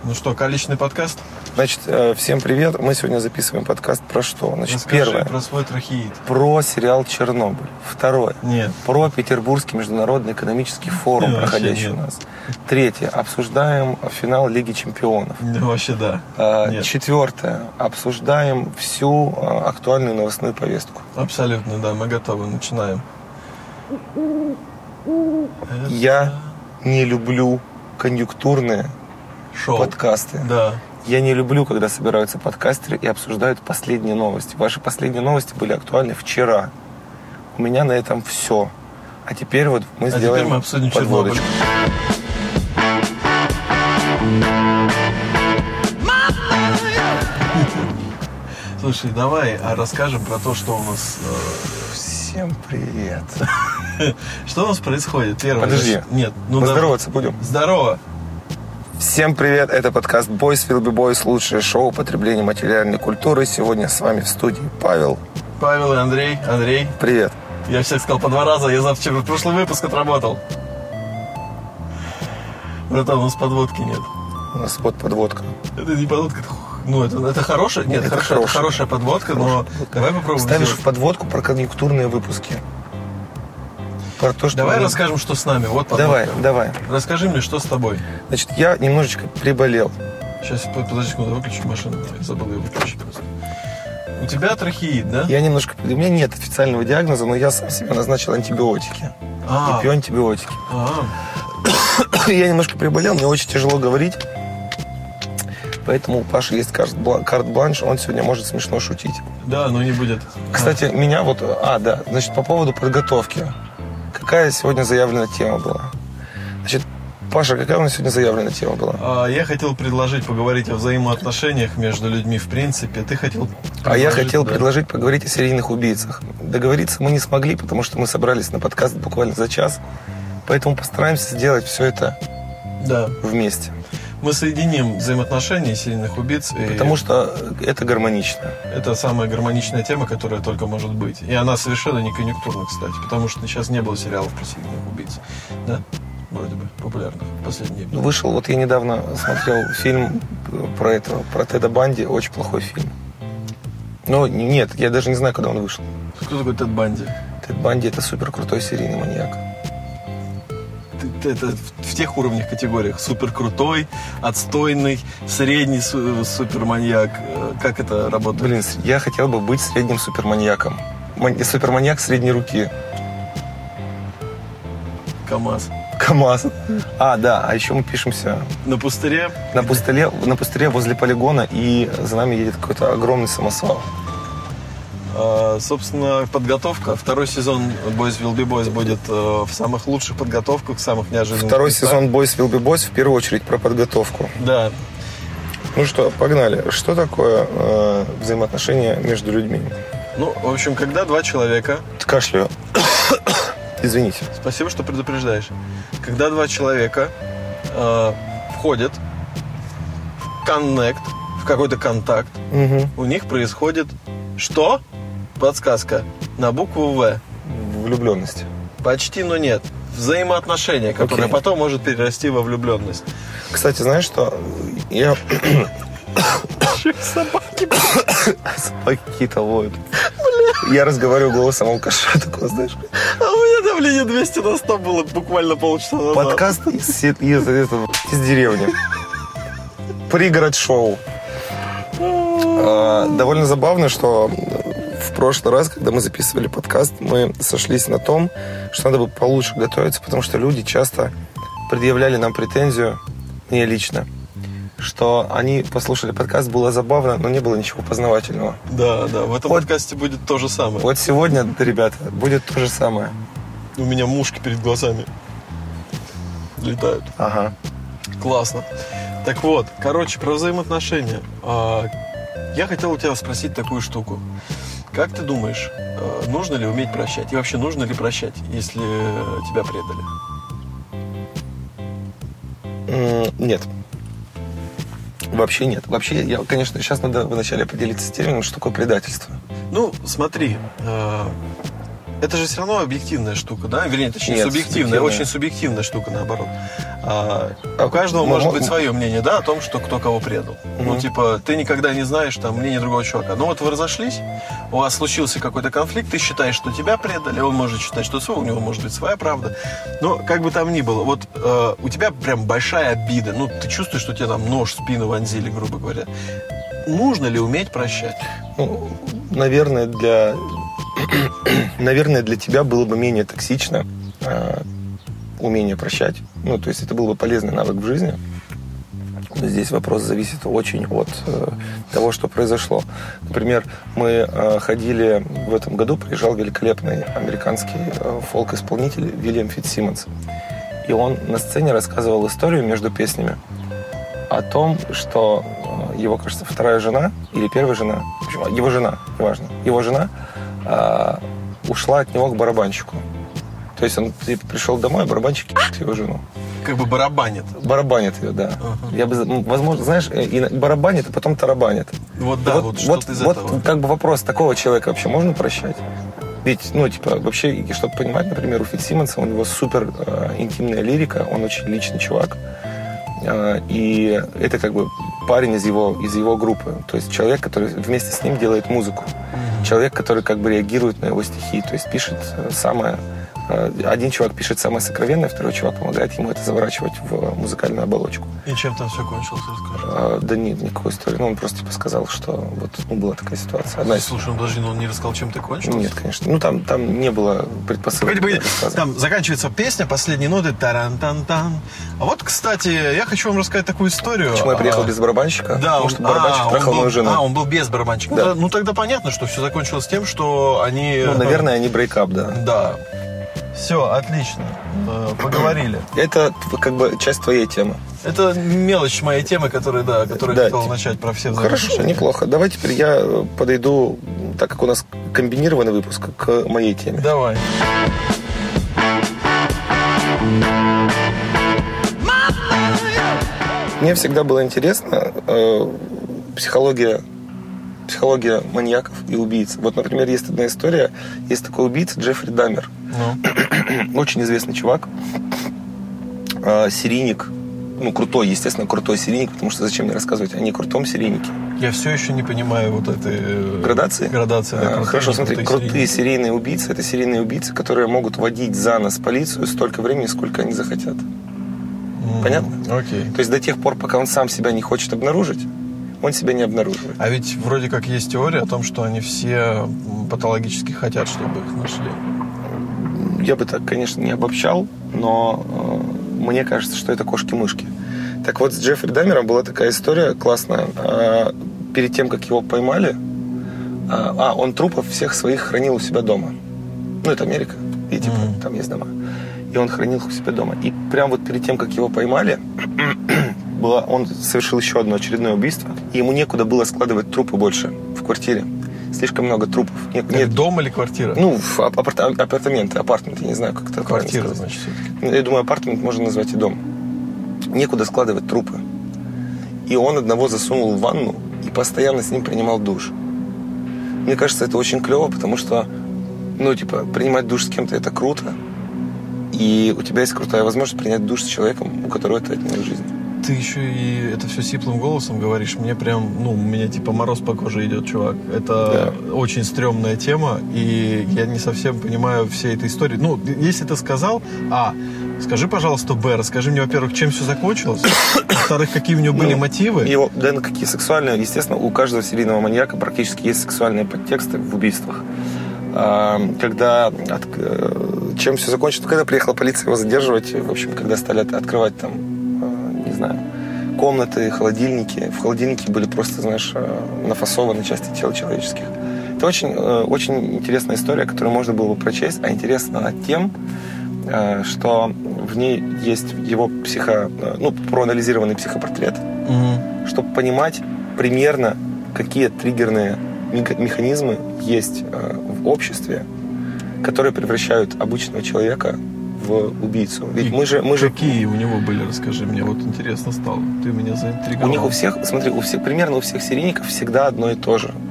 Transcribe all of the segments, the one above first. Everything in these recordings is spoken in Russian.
Ну что, количественный подкаст? Значит, всем привет. Мы сегодня записываем подкаст про что? Значит, Расскажи первое. про свой трахеид. Про сериал «Чернобыль». Второе. Нет. Про Петербургский международный экономический форум, Нет, проходящий нет. у нас. Третье. Обсуждаем финал Лиги чемпионов. Ну, вообще да. Нет. Четвертое. Обсуждаем всю актуальную новостную повестку. Абсолютно, да, мы готовы, начинаем. Я не люблю конъюнктурные Шоу. подкасты. Да. Я не люблю, когда собираются подкастеры и обсуждают последние новости. Ваши последние новости были актуальны вчера. У меня на этом все. А теперь вот мы сделаем теперь мы обсудим подводочку. Слушай, давай расскажем про то, что у нас... Всем привет. Что у нас происходит? Первое. Подожди. Нет. Ну, Поздороваться будем. Здорово. Всем привет. Это подкаст Boys Will Be Boys. Лучшее шоу потребления материальной культуры. Сегодня с вами в студии Павел. Павел и Андрей. Андрей. Привет. Я всех сказал по 2 раза. Я завтра прошлый выпуск отработал. Братан, у нас подводки нет. У нас вот подводка. Это не подводка, это хорошая. Нет, Это хорошая подводка, но давай попробуем. Ставишь сделать. в подводку про конъюнктурные выпуски. Про то, что Давай расскажем, что с нами. Вот подводка. Давай. Расскажи мне, что с тобой. Значит, я немножечко приболел. Сейчас, подожди секунду, выключу машину. Я забыл ее выключить просто. У тебя трахеид, да? У меня нет официального диагноза, но я сам себе назначил антибиотики. И пью антибиотики. Я немножко приболел, мне очень тяжело говорить. Поэтому у Паши есть карт-бланш, он сегодня может смешно шутить. Да, но не будет. Кстати, меня вот... значит, по поводу подготовки. Какая сегодня заявлена тема была? Значит, Паша, какая у нас сегодня заявлена тема была? Я хотел предложить поговорить о взаимоотношениях между людьми в принципе. Ты хотел... Я хотел предложить поговорить о серийных убийцах. Договориться мы не смогли, потому что мы собрались на подкаст буквально за час. Поэтому постараемся сделать все это вместе. Мы соединим взаимоотношения серийных убийц. Потому что это гармонично. Это самая гармоничная тема, которая только может быть. И она совершенно не конъюнктурна, кстати. Потому что сейчас не было сериалов про серийных убийц. Да? Вроде бы популярных в последние годы. Вышел, вот я недавно смотрел фильм про Теда Банди. Очень плохой фильм. Но нет, я даже не знаю, когда он вышел. Кто такой Тед Банди? Тед Банди — это супер крутой серийный маньяк. Это в тех уровнях, категориях. Супер крутой, отстойный, средний суперманьяк. Как это работает? Блин, я хотел бы быть средним суперманьяком. Суперманьяк средней руки. КамАЗ. А еще мы пишемся на пустыре. На пустыре возле полигона, и за нами едет какой-то огромный самосвал. Собственно, подготовка. Второй сезон Boys Will Be Boys будет в самых лучших подготовках, в самых неожиданных Второй местах. сезон Boys Will Be Boys в первую очередь про подготовку. Да. Ну что, погнали. Что такое взаимоотношения между людьми? Ну, в общем, когда два человека... Кашляю. Извините. Спасибо, что предупреждаешь. Когда два человека входят в коннект, в какой-то контакт, у них происходит что? Подсказка. На букву В. Влюбленность. Почти, но нет. Взаимоотношения, которое потом может перерасти во влюбленность. Кстати, знаешь что? Я... Собаки. Собаки какие-то воют. Я разговариваю голосом алкаша, такого, знаешь. А у меня давление 200 на 100 было буквально полчаса назад. Подкаст из деревни. Пригород-шоу. Довольно забавно, что в прошлый раз, когда мы записывали подкаст, мы сошлись на том, что надо бы получше готовиться, потому что люди часто предъявляли нам претензию, мне лично, что они послушали подкаст, было забавно, но не было ничего познавательного. Да, в этом подкасте будет то же самое. Вот сегодня, ребята, будет то же самое. У меня мушки перед глазами летают. Ага. Классно. Так вот, про взаимоотношения. Я хотел у тебя спросить такую штуку. Как ты думаешь, нужно ли уметь прощать? И вообще, нужно ли прощать, если тебя предали? Нет. Вообще нет. Вообще, конечно, сейчас надо вначале поделиться с термином, что такое предательство. Ну, смотри, это же все равно объективная штука, да? Вернее, точнее, Нет, субъективная, очень субъективная штука, наоборот. У каждого может быть свое мнение, да, о том, что кто кого предал. Ну, типа, ты никогда не знаешь там мнение другого чувака. Ну, вот вы разошлись, у вас случился какой-то конфликт, ты считаешь, что тебя предали, он может считать, что свой, у него может быть своя правда. Но, как бы там ни было, вот у тебя прям большая обида, ну, ты чувствуешь, что тебе там нож в спину вонзили, грубо говоря. Нужно ли уметь прощать? Ну, наверное, для тебя было бы менее токсично умение прощать. Ну, то есть это был бы полезный навык в жизни. Но здесь вопрос зависит очень от того, что произошло. Например, мы ходили в этом году, приезжал великолепный американский фолк-исполнитель Вильям Фитцсимонс. И он на сцене рассказывал историю между песнями о том, что его, кажется, вторая жена или первая жена, в общем, его жена, неважно, его жена ушла от него к барабанщику. То есть он пришел домой, а барабанщик ебет его жену. Как бы барабанит. Барабанит ее, да. Я бы, возможно, знаешь, и барабанит, а потом тарабанит. Вот да, вот что-то из этого. Вот как бы вопрос, такого человека вообще можно прощать? Ведь, ну, типа, вообще, чтобы понимать, например, у Фитцсимонса, у него супер интимная лирика, он очень личный чувак. И это как бы парень из его группы. То есть человек, который вместе с ним делает музыку. Человек, который как бы реагирует на его стихи. То есть пишет самое... Один чувак пишет самое сокровенное, второй чувак помогает ему это заворачивать в музыкальную оболочку. И чем там все кончилось, расскажи? Да нет, никакой истории. Ну, он просто типа сказал, что вот была такая ситуация. Слушай, ну подожди, он не рассказал, чем ты кончилось? Нет, конечно. Ну, там не было предпосылок. Погоди. Там заканчивается песня, последние ноты, таран-тан-тан. А вот, кстати, я хочу вам рассказать такую историю. Почему я приехал без барабанщика? Да, потому что барабанщик трахал мою жену. Он был без барабанщика. Да. Ну, тогда понятно, что все закончилось тем, что они... Ну, наверное, они брейкап, да. Да. Все, отлично. Поговорили. Это как бы часть твоей темы. Это мелочь моей темы, которую я хотел начать про все взаимоотношения. Хорошо, неплохо. Давай теперь я подойду, так как у нас комбинированный выпуск, к моей теме. Давай. Мне всегда было интересно психология маньяков и убийц. Вот, например, есть одна история. Есть такой убийца Джеффри Даммер. Очень известный чувак. Серийник. Ну, крутой, естественно, крутой серийник, потому что зачем мне рассказывать о некрутом серийнике? Я все еще не понимаю вот этой... Градации? Да, хорошо, смотри, крутые серийные убийцы — это серийные убийцы, которые могут водить за нос полицию столько времени, сколько они захотят. Понятно? Окей. То есть до тех пор, пока он сам себя не хочет обнаружить, он себя не обнаруживает. А ведь вроде как есть теория о том, что они все патологически хотят, чтобы их нашли. Я бы так, конечно, не обобщал, но мне кажется, что это кошки-мышки. Так вот, с Джеффри Даммером была такая история классная. Перед тем, как его поймали, он трупов всех своих хранил у себя дома. Ну, это Америка, и типа, там есть дома. И он хранил их у себя дома. И прям вот перед тем, как его поймали, он совершил еще одно очередное убийство, и ему некуда было складывать трупы больше в квартире. Слишком много трупов. Нет. Дом или квартира? Ну, апартамент, я не знаю, как это квартира, значит, все-таки. Я думаю, апартамент можно назвать и дом. Некуда складывать трупы. И он одного засунул в ванну и постоянно с ним принимал душ. Мне кажется, это очень клево, потому что, ну, типа, принимать душ с кем-то — это круто. И у тебя есть крутая возможность принять душ с человеком, у которого это отнимет жизнь. Ты еще и это все сиплым голосом говоришь. Мне прям, у меня типа мороз по коже идет, чувак. Это очень стрёмная тема, и я не совсем понимаю всей этой истории. Ну, если ты сказал, скажи, пожалуйста, расскажи мне, во-первых, чем все закончилось, во-вторых, какие у него были мотивы. Какие сексуальные, естественно, у каждого серийного маньяка практически есть сексуальные подтексты в убийствах. Чем все закончилось? Когда приехала полиция его задерживать, в общем, когда стали открывать там, не знаю, комнаты, холодильники. В холодильнике были просто, знаешь, нафасованы части тел человеческих. Это очень интересная история, которую можно было бы прочесть, а интересна она тем, что в ней есть его проанализированный психопортрет, чтобы понимать примерно, какие триггерные механизмы есть в обществе, которые превращают обычного человека в убийцу. Ведь какие у него были, расскажи мне, вот интересно стало. Ты меня заинтриговал. У них примерно у всех серийников всегда одно и то же.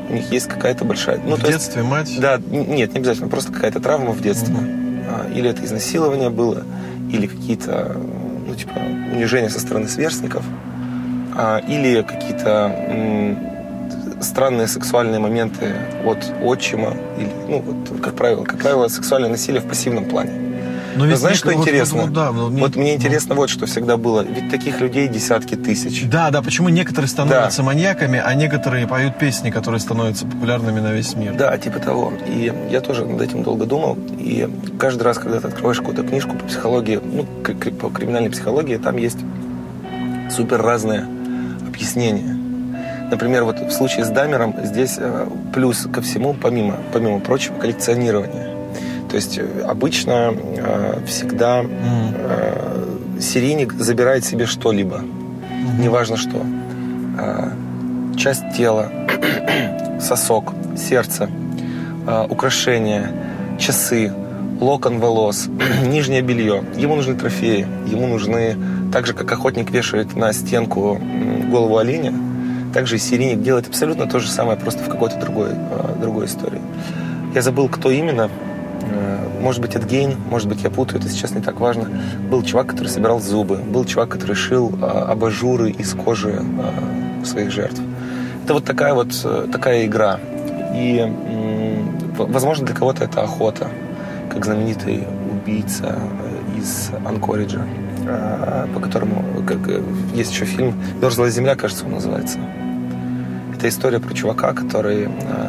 у них есть какая-то большая... В детстве мать? Да, нет, не обязательно, просто какая-то травма в детстве. Или это изнасилование было, или какие-то, унижения со стороны сверстников, или какие-то странные сексуальные моменты от отчима, или, как правило, сексуальное насилие в пассивном плане. Но знаешь, что интересно? Мне интересно вот что всегда было. Ведь таких людей десятки тысяч. Да, почему некоторые становятся маньяками, а некоторые поют песни, которые становятся популярными на весь мир. Да, типа того. И я тоже над этим долго думал. И каждый раз, когда ты открываешь какую-то книжку по психологии, по криминальной психологии, там есть супер разные объяснения. Например, вот в случае с Даммером здесь плюс ко всему, помимо прочего, коллекционирование. То есть обычно всегда серийник забирает себе что-либо, неважно что. Часть тела, сосок, сердце, украшения, часы, локон волос, нижнее белье. Ему нужны трофеи, ему нужны, так же, как охотник вешает на стенку голову оленя, также и серийник делает абсолютно то же самое, просто в какой-то другой истории. Я забыл, кто именно. Может быть, Эд Гейн, может быть, я путаю, это сейчас не так важно. Был чувак, который собирал зубы, был чувак, который шил абажуры из кожи своих жертв. Это вот такая игра. И, возможно, для кого-то это охота, как знаменитый убийца из Анкориджа, по которому есть еще фильм «Мерзлая земля», кажется, он называется. Это история про чувака, который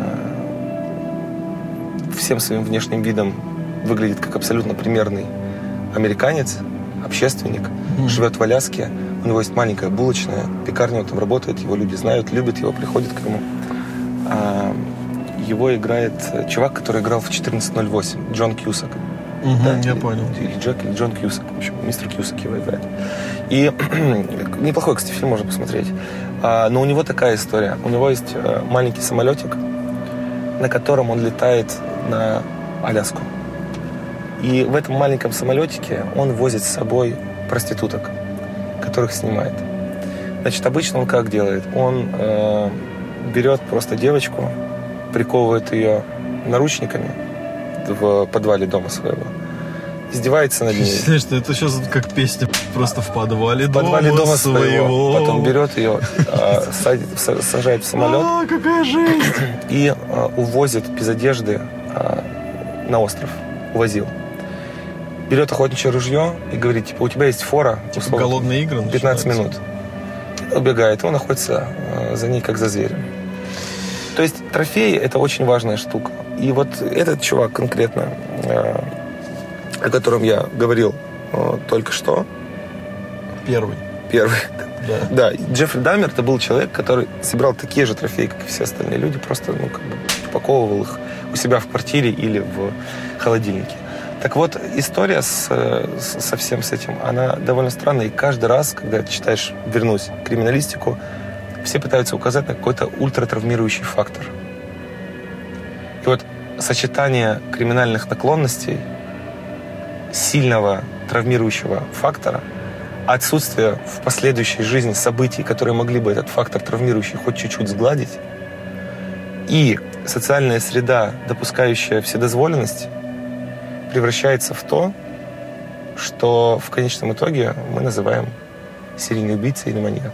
всем своим внешним видом выглядит как абсолютно примерный американец, общественник, живет в Аляске, у него есть маленькая булочная, пекарня, он там работает, его люди знают, любят его, приходят к нему. Его играет чувак, который играл в 14:08, Джон Кьюсак. Я понял. Или Джон Кьюсак, в общем, мистер Кьюсак его играет. И неплохой, кстати, фильм можно посмотреть. Но у него такая история. У него есть маленький самолетик, на котором он летает на Аляску. И в этом маленьком самолетике он возит с собой проституток, которых снимает. Значит, обычно он как делает? Он берет просто девочку, приковывает ее наручниками в подвале дома своего, издевается над ней. Знаешь, что это сейчас как песня просто в подвале дома своего. Потом берет ее, сажает в самолет. Какая жесть! И увозит без одежды на остров. Увозил. Берет охотничье ружье и говорит, типа, у тебя есть фора. Типа голодные игры 15 минут. Убегает. Он находится за ней, как за зверем. То есть трофеи — это очень важная штука. И вот этот чувак конкретно, о котором я говорил только что. Первый. Да. Джеффри Даммер — это был человек, который собирал такие же трофеи, как и все остальные люди, просто упаковывал их у себя в квартире или в холодильнике. Так вот, история со всем с этим, она довольно странная. И каждый раз, когда ты читаешь, вернусь, криминалистику, все пытаются указать на какой-то ультратравмирующий фактор. И вот сочетание криминальных наклонностей, сильного травмирующего фактора, отсутствие в последующей жизни событий, которые могли бы этот фактор травмирующий хоть чуть-чуть сгладить, и социальная среда, допускающая вседозволенность, превращается в то, что в конечном итоге мы называем серийный убийца или маньяк.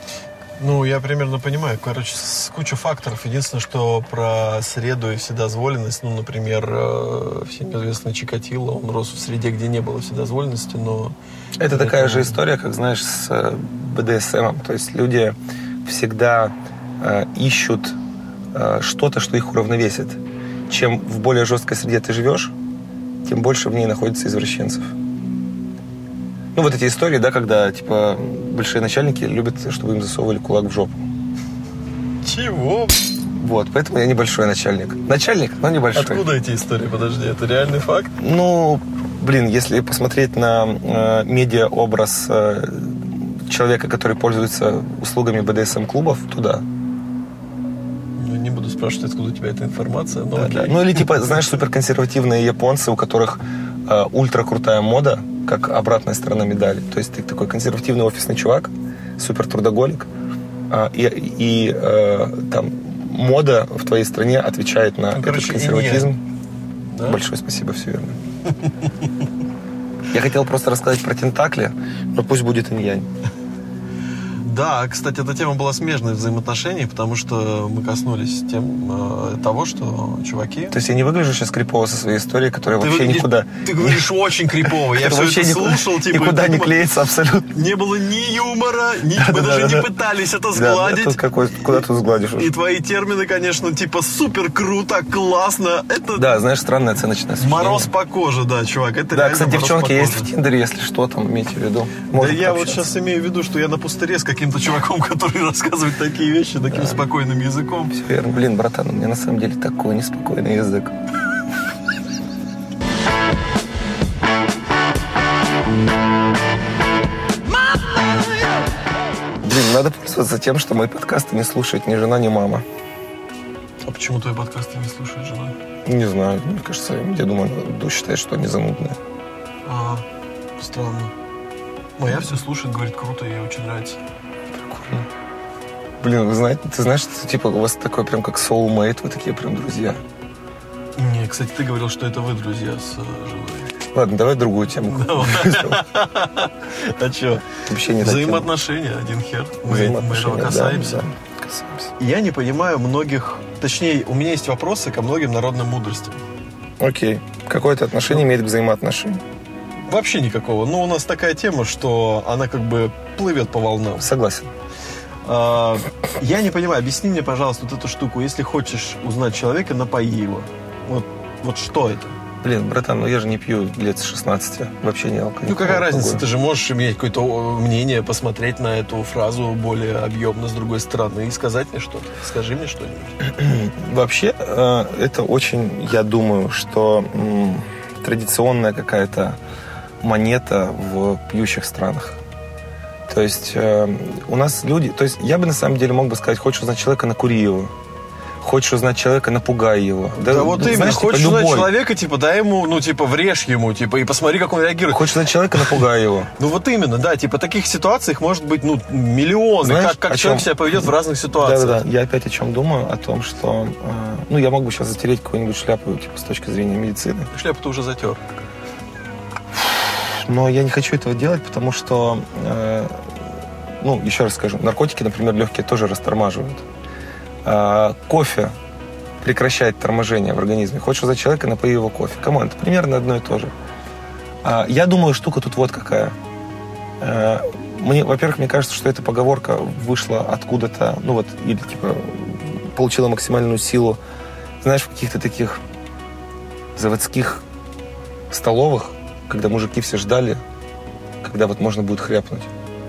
Я примерно понимаю. Короче, куча факторов. Единственное, что про среду и вседозволенность, например, всем известный Чикатило, он рос в среде, где не было вседозволенности, но... Это такая же история, как, знаешь, с БДСМом. То есть люди всегда ищут что-то, что их уравновесит. Чем в более жесткой среде ты живешь, тем больше в ней находится извращенцев. Вот эти истории, да, когда, типа, большие начальники любят, чтобы им засовывали кулак в жопу. Чего? Вот, поэтому я небольшой начальник. Начальник, но небольшой. Откуда эти истории? Подожди, это реальный факт? Если посмотреть на медиа-образ человека, который пользуется услугами БДСМ-клубов, то да. Не буду спрашивать, откуда у тебя эта информация, но окей. Да. Или, типа, знаешь, суперконсервативные японцы, у которых ультракрутая мода, как обратная сторона медали. То есть ты такой консервативный офисный чувак, супер трудоголик, и там мода в твоей стране отвечает на этот консерватизм. Да? Большое спасибо, все верно. Я хотел просто рассказать про тентакли, но пусть будет инь-янь. Да, кстати, эта тема была смежной взаимоотношений, потому что мы коснулись того, что чуваки... То есть я не выгляжу сейчас крипово со своей историей, которая вообще никуда... Ты говоришь очень крипово, я все это слушал. Никуда не клеится абсолютно. Не было ни юмора, мы даже не пытались это сгладить. Куда ты сгладишь? И твои термины, конечно, типа супер круто, классно. Да, знаешь, странная оценочная суждение. Мороз по коже, да, чувак. Это да, кстати, девчонки есть в Тиндере, если что, там имейте в виду. Да я вот сейчас имею в виду, что я на пустыре с каким-то чуваком, который рассказывает такие вещи таким спокойным языком. Все верно. Блин, братан, у меня на самом деле такой неспокойный язык. Блин, надо пользоваться тем, что мои подкасты не слушает ни жена, ни мама. А почему твои подкасты не слушает жена? Не знаю, мне кажется, я думаю, она считает, что они занудные. Странно. Моя все слушает, говорит, круто, ей очень нравится. Прикольно. Блин, ты знаешь, что, типа, у вас такой прям как soulmate, вы такие прям друзья. Не, кстати, ты говорил, что это вы друзья с женой. Ладно, давай другую тему. А что? Вообще не взаимоотношения, один хер. Мы этого касаемся. Я не понимаю многих... Точнее, у меня есть вопросы ко многим народным мудростям. Окей. Какое это отношение имеет к взаимоотношениям? Вообще никакого. Ну, у нас такая тема, что она как бы плывет по волнам. Согласен. Я не понимаю, объясни мне, пожалуйста, вот эту штуку. Если хочешь узнать человека, напои его. Вот что это? Блин, братан, ну я же не пью лет с 16. Вообще не алкоголь. Ну какая разница? Ты же можешь иметь какое-то мнение, посмотреть на эту фразу более объемно с другой стороны и сказать мне что-то. Скажи мне что-нибудь. Вообще, это очень, я думаю, что традиционная какая-то монета в пьющих странах. То есть у нас люди... То есть я бы на самом деле мог бы сказать, хочешь узнать человека, накури его. Хочешь узнать человека, напугай его. Да вот именно, знаешь, хочешь узнать человека, типа, дай ему, врежь ему, типа, и посмотри, как он реагирует. Хочешь узнать человека, напугай его. Ну вот именно, да, типа, таких ситуаций может быть, миллионы. Знаешь, как человек себя поведет в разных ситуациях. Да-да-да, я опять о чем думаю, о том, что, я мог бы сейчас затереть какую-нибудь шляпу, типа, с точки зрения медицины. Шляпу ты уже затер. Но я не хочу этого делать, потому что, еще раз скажу, наркотики, например, легкие тоже растормаживают. Кофе прекращает торможение в организме. Хочешь узнать человека, напои его кофе. Камон, это примерно одно и то же. Я думаю, штука тут вот какая. Во-первых, мне кажется, что эта поговорка вышла откуда-то, или типа получила максимальную силу, знаешь, в каких-то таких заводских столовых, когда мужики все ждали, когда вот можно будет хряпнуть.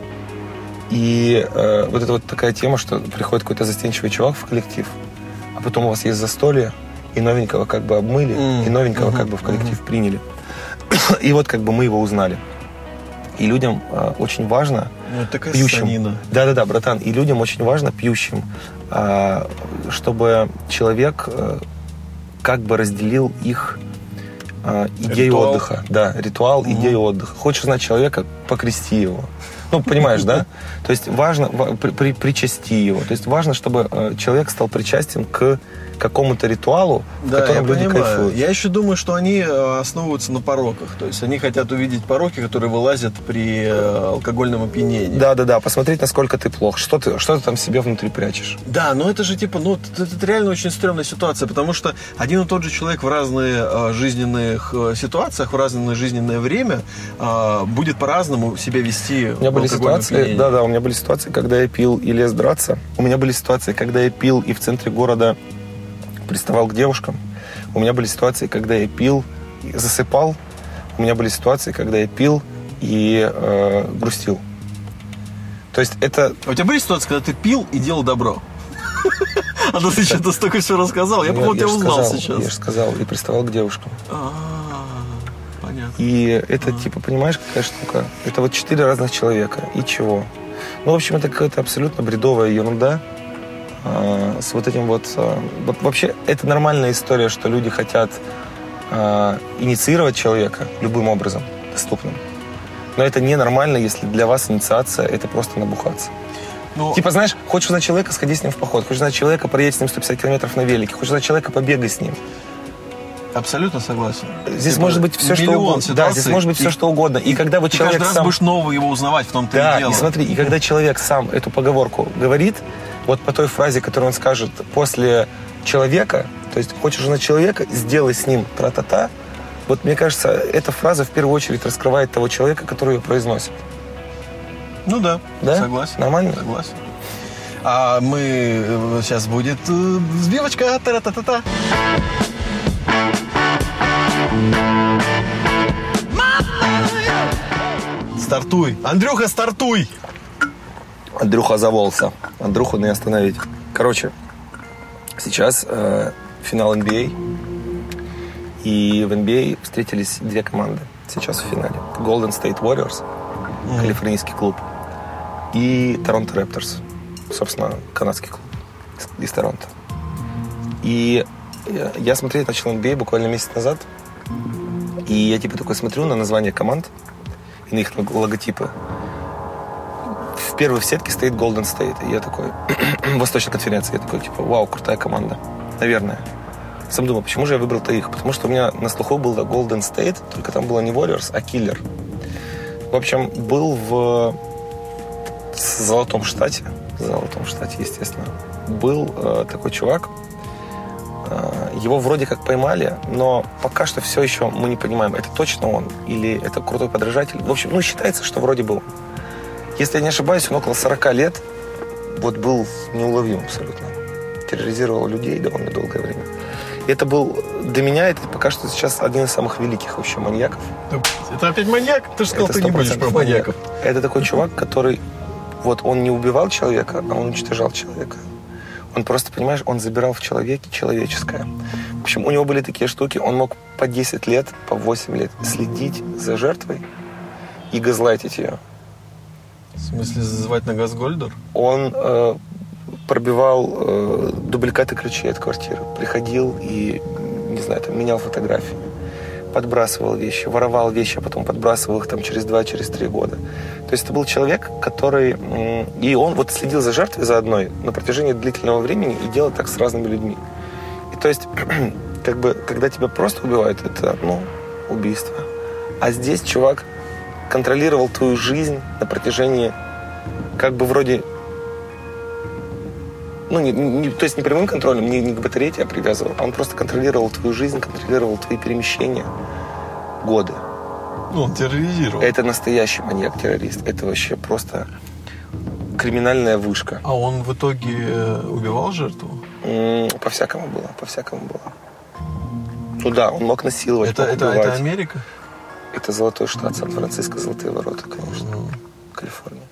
И вот это вот такая тема, что приходит какой-то застенчивый чувак в коллектив, а потом у вас есть застолье, и новенького как бы обмыли, и новенького как бы в коллектив приняли. И вот как бы мы его узнали. И людям очень важно, пьющим... Да-да-да, братан, и людям очень важно, пьющим, чтобы человек как бы разделил их идею отдыха. Да, ритуал, идею отдыха. Хочешь знать человека, покрести его. Понимаешь, да? То есть важно причасти его. То есть важно, чтобы человек стал причастен к какому-то ритуалу, в котором люди кайфуют. Я еще думаю, что они основываются на пороках. То есть они хотят увидеть пороки, которые вылазят при алкогольном опьянении. Да-да-да, посмотреть, насколько ты плох. Что ты там себе внутри прячешь. Да, но это же типа, это реально очень стрёмная ситуация, потому что один и тот же человек в разных жизненных ситуациях, в разное жизненное время будет по-разному себя вести. У меня были ситуации, у меня были ситуации, когда я пил и лез драться. У меня были ситуации, когда я пил и в центре города приставал к девушкам. У меня были ситуации, когда я пил и засыпал. У меня были ситуации, когда я пил и грустил. То есть это... А у тебя были ситуации, когда ты пил и делал добро? А то ты что-то столько всего рассказал. Я, по-моему, тебя узнал сейчас. Я же сказал, и приставал к девушкам. Понятно. И это, типа, понимаешь, какая штука? Это вот 4 разных человека. И чего? В общем, это какая-то абсолютно бредовая ерунда. С вот этим вот... Вообще, это нормальная история, что люди хотят инициировать человека любым образом доступным. Но это ненормально, если для вас инициация – это просто набухаться. Ну, типа, знаешь, хочешь узнать человека, сходи с ним в поход. Хочешь узнать человека, проедь с ним 150 километров на велике. Хочешь узнать человека, побегай с ним. абсолютно согласен. Здесь может быть все, что угодно. Да, здесь может быть все, что угодно. И когда вот человек каждый раз будешь нового его узнавать, в том-то и дело. И смотри, и когда человек сам эту поговорку говорит, вот по той фразе, которую он скажет после человека, то есть хочешь узнать человека, сделай с ним тра-та-та, вот мне кажется, эта фраза в первую очередь раскрывает того человека, который ее произносит. Ну да, да? Согласен. Нормально? Согласен. А мы... Сейчас будет сбивочка. Та-та-та-та. Стартуй. Андрюха, стартуй. Андрюха заволся. Андрюху не остановить. Короче, сейчас финал NBA. И в NBA встретились две команды сейчас в финале. Golden State Warriors, калифорнийский клуб, и Торонто Raptors, собственно, канадский клуб из Торонто. И я смотреть начал NBA буквально месяц назад. И я типа такой смотрю на названия команд и на их логотипы. В первой в сетке стоит Golden State. И я такой, Восточная конференция, я такой, типа, вау, крутая команда. Наверное. Сам думаю, почему же я выбрал-то их? Потому что у меня на слуху был Golden State, только там было не Warriors, а Killer. В общем, был в Золотом Штате, естественно, был такой чувак. Его вроде как поймали, но пока что все еще мы не понимаем, это точно он или это крутой подражатель. В общем, считается, что вроде был. Если я не ошибаюсь, он около 40 лет вот был неуловим абсолютно. Терроризировал людей довольно долгое время. И это был, для меня, это пока что сейчас один из самых великих вообще маньяков. Это опять маньяк? Ты же сказал, ты не будешь про маньяков. Это такой чувак, который, вот он не убивал человека, а он уничтожал человека. Он просто, понимаешь, он забирал в человеке человеческое. В общем, у него были такие штуки, он мог по 10 лет, по 8 лет следить за жертвой и газлайтить ее. В смысле, звать на Газгольдер? Он пробивал дубликаты ключей от квартиры. Приходил и, не знаю, там, менял фотографии. Подбрасывал вещи, воровал вещи, а потом подбрасывал их там через 2-3 года. То есть это был человек, который... И он вот следил за жертвой за одной на протяжении длительного времени и делал так с разными людьми. И то есть, как бы, когда тебя просто убивают, это, убийство. А здесь чувак контролировал твою жизнь на протяжении, как бы, вроде... то есть не прямым контролем, не к батарее тебя привязывал, а он просто контролировал твою жизнь, контролировал твои перемещения годы. Он терроризировал. Это настоящий маньяк-террорист. Это вообще просто криминальная вышка. А он в итоге убивал жертву? По-всякому было. Ну да, он мог насиловать, мог убивать. Это Америка? Это Золотой Штат, Сан-Франциско, Золотые ворота, конечно. Калифорния.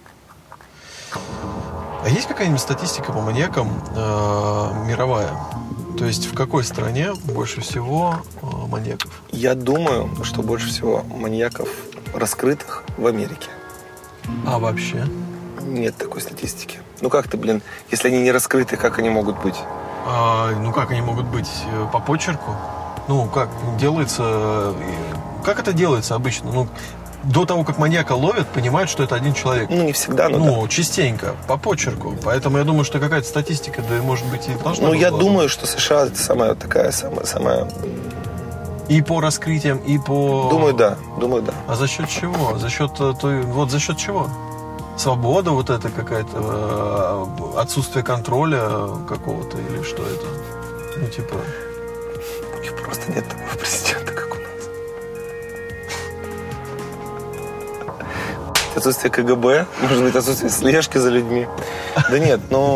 А есть какая-нибудь статистика по маньякам мировая? То есть в какой стране больше всего маньяков? Я думаю, что больше всего маньяков раскрытых в Америке. А вообще? Нет такой статистики. Как ты, если они не раскрыты, как они могут быть? Как они могут быть? По почерку? Как делается... Как это делается обычно? До того, как маньяка ловят, понимают, что это один человек. Не всегда, но да. Частенько, по почерку. Поэтому я думаю, что какая-то статистика, да, может быть, и должна быть. Я думаю, что США это самая. И по раскрытиям, и по... Думаю, да. А за счет чего? За счет чего? Свобода вот это какая-то, отсутствие контроля какого-то, или что это? У них просто нет такого президента, как у нас. Отсутствие КГБ, может быть, отсутствие слежки за людьми. Да нет,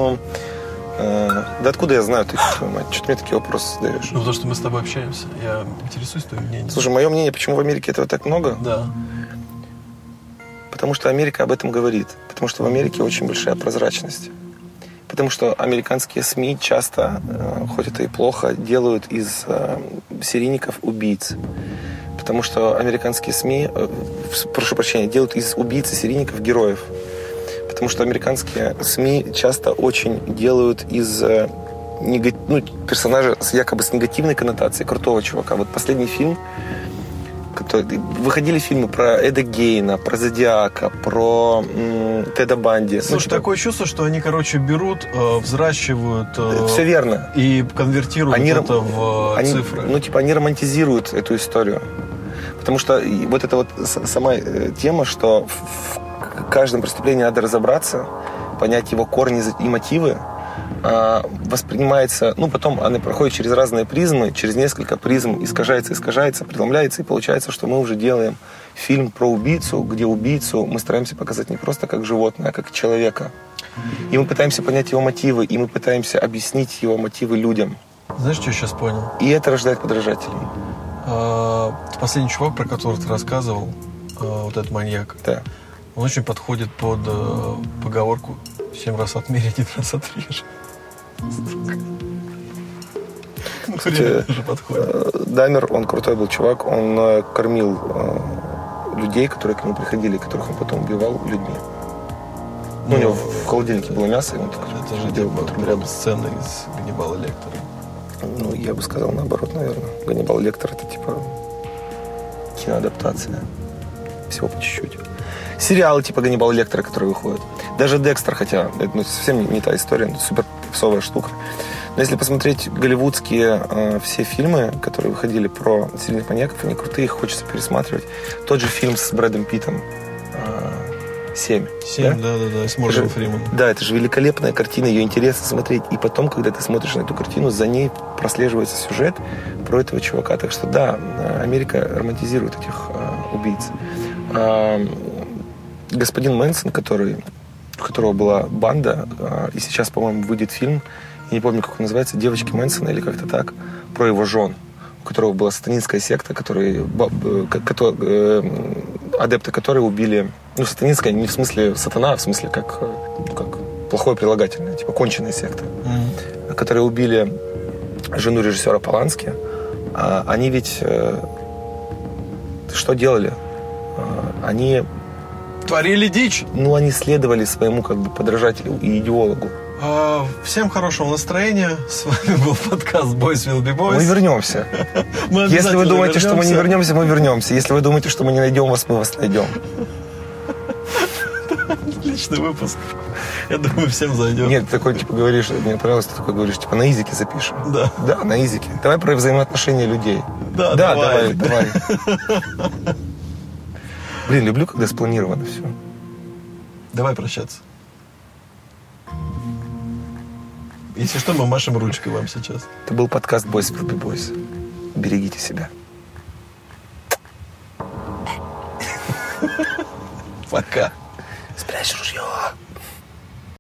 да откуда я знаю, ты, твою мать? Что ты мне такие вопросы задаешь? Потому что мы с тобой общаемся. Я интересуюсь твоим мнением. Слушай, мое мнение, почему в Америке этого так много? Да. Потому что Америка об этом говорит. Потому что в Америке очень большая прозрачность. Потому что американские СМИ часто, хоть это и плохо, делают из серийников убийц. Потому что американские СМИ, прошу прощения, делают из убийц и серийников героев. Потому что американские СМИ часто очень делают из персонажа якобы с негативной коннотацией крутого чувака. Вот последний фильм Выходили фильмы про Эда Гейна, про Зодиака, про Теда Банди. Слушай, такое чувство, что они, берут, взращивают... Все верно. И конвертируют это в цифры. Они романтизируют эту историю. Потому что вот эта вот сама тема, что в каждом преступлении надо разобраться, понять его корни и мотивы, воспринимается, потом она проходит через разные призмы, через несколько призм искажается, преломляется, и получается, что мы уже делаем фильм про убийцу, где убийцу мы стараемся показать не просто как животное, а как человека. И мы пытаемся понять его мотивы, и мы пытаемся объяснить его мотивы людям. Знаешь, что я сейчас понял? И это рождает подражателей. Последний чувак, про которого ты рассказывал, вот этот маньяк, да. Он очень подходит под поговорку «7 раз отмерь, 1 раз отрежь». Дамер, он крутой был чувак, он кормил людей, которые к нему приходили, которых он потом убивал людьми. У него в холодильнике было мясо, и он такой... Это же делал прям сцена из Ганнибала Лектора. Я бы сказал наоборот, наверное. Ганнибал Лектор — это типа киноадаптация. Всего по чуть-чуть. Сериалы типа Ганнибал Лектора, которые выходят. Даже Декстер, хотя это совсем не та история, супер попсовая штука. Но если посмотреть голливудские все фильмы, которые выходили про серийных маньяков, они крутые, их хочется пересматривать. Тот же фильм с Брэдом Питтом «7». Да, с Морганом Фрименом. Да, это же великолепная картина, ее интересно смотреть. И потом, когда ты смотришь на эту картину, за ней прослеживается сюжет про этого чувака. Так что да, Америка романтизирует этих убийц. Господин Мэнсон, у которого была банда, и сейчас, по-моему, выйдет фильм, я не помню, как он называется, «Девочки Мэнсона» или как-то так, про его жен, у которого была сатанинская секта, адепты которой убили... сатанинская не в смысле сатана, а в смысле как плохое прилагательное, типа конченая секта, которые убили жену режиссера Полански. Они ведь... что делали? Они... Творили дичь. Они следовали своему подражателю и идеологу. Всем хорошего настроения. С вами был подкаст Boys Will Be Boys. Мы вернемся. Если вы думаете, что мы не вернемся, мы вернемся. Если вы думаете, что мы не найдем вас, мы вас найдем. Отличный выпуск. Я думаю, всем зайдет. Нет, ты такой, говоришь, мне понравилось, ты такой говоришь, на изике запишем. Да. Да, на изике. Давай про взаимоотношения людей. Да, давай. Блин, люблю, когда спланировано все. Давай прощаться. Если что, мы машем ручкой вам сейчас. Это был подкаст Boys Will Be Boys. Берегите себя. Пока. Спрячь ружье.